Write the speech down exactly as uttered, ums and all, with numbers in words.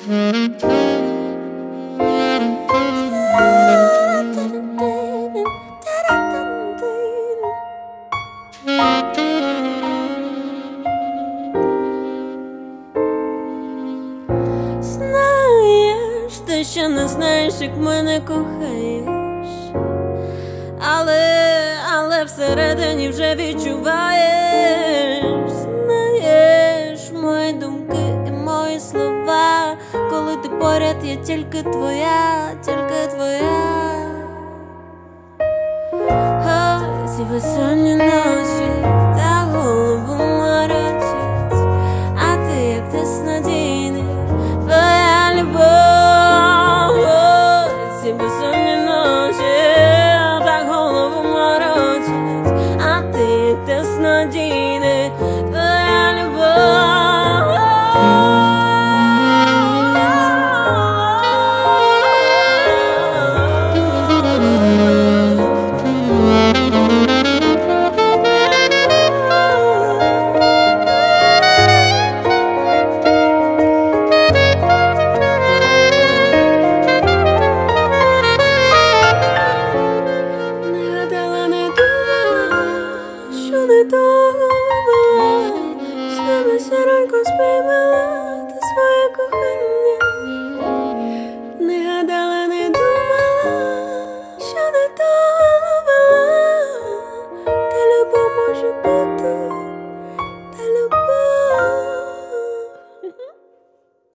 Знаєш, ти ще не знаєш, як мене кохаєш, але, але всередині вже відчуваєш. Знаєш мої думки і мої слова, коли ти поряд, я тільки твоя, тільки твоя. Ой, ці безсонні